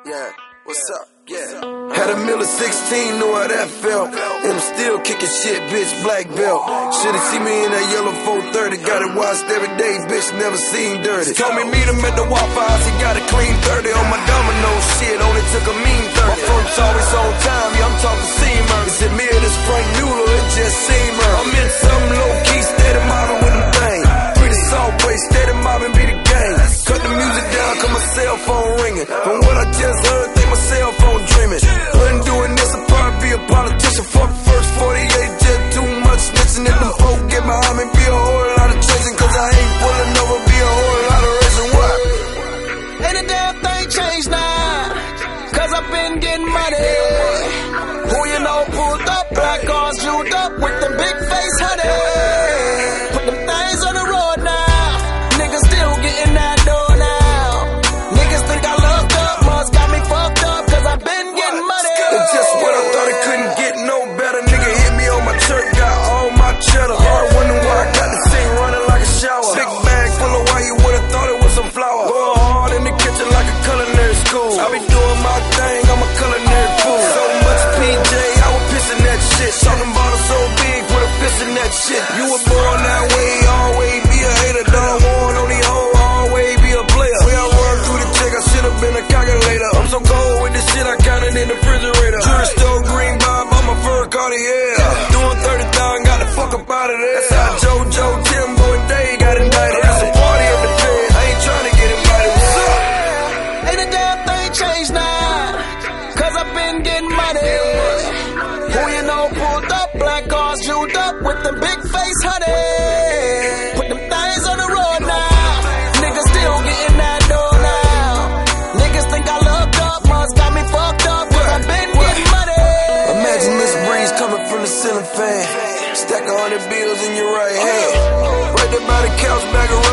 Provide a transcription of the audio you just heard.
Yeah, what's up? Yeah. Had a Miller 16, knew how that felt. And I'm still kicking shit, bitch, black belt. Should've seen me in that yellow 430. Got it washed every day, bitch, never seen dirty. Told me meet him at the Waffle House, he got a clean 30. On my domino shit, only took a mean 30. My folks always on time, yeah, I'm talking Seamer. Is it me or this Frank Mueller? It just Seamer. I'm in some low-key, steady mobbing with them things. Pretty soft way, steady mobbing be the game. Cut the music down, cause my cell phone ringing. From what I just heard, think my cell phone dreaming. Wasn't doing this, I'd probably be a politician. Fuck first 48, just too much snitching. If them folk get behind me, be a whole lot of chasing. Cause I ain't pulling over, be a whole lot of racing. What? Ain't a damn thing changed now, cause I've been getting money. Who you know pulled up, black cars jeweled up with them big face honey. Put them things on the road now, niggas still getting that dough now. Niggas think I loved up, must got me fucked up, cause I've been getting money. That's just what I thought, it couldn't get no better. Nigga hit me on my shirt, got all my cheddar. Hard wondering why I got this thing running like a shower. Big bag full of white, you would've thought it was some flour. Going hard in the kitchen like a culinary school. I be doing my thing, I'm a culinary fool. So much PJ, I was pissing that shit. Talking about it so big, put a fist in that shit. You were born that way, always be a hater. Done warn on the hoe, always be a player. Way I work through the check, I should've been a calculator. I'm so cold with this shit, I counted in the refrigerator. Jewelry store, green bob, on my fur Cartier. Doing 30,000, got the fuck up out of there. That's how JoJo, Timbo, and Dave got indicted. It's a party at the crib, I ain't trying to get invited. What's up? Ain't a damn thing changed now, cause I've been getting money. Who you know pulled up, black cars jeweled up with them big face honey. Put them things on the road now, niggas still getting that dough now. Niggas think I looked up, must got me fucked up, cause I've been getting money. Imagine this breeze coming from the ceiling fan. Stack 100 bills in your right hand. Right there by the couch, bag of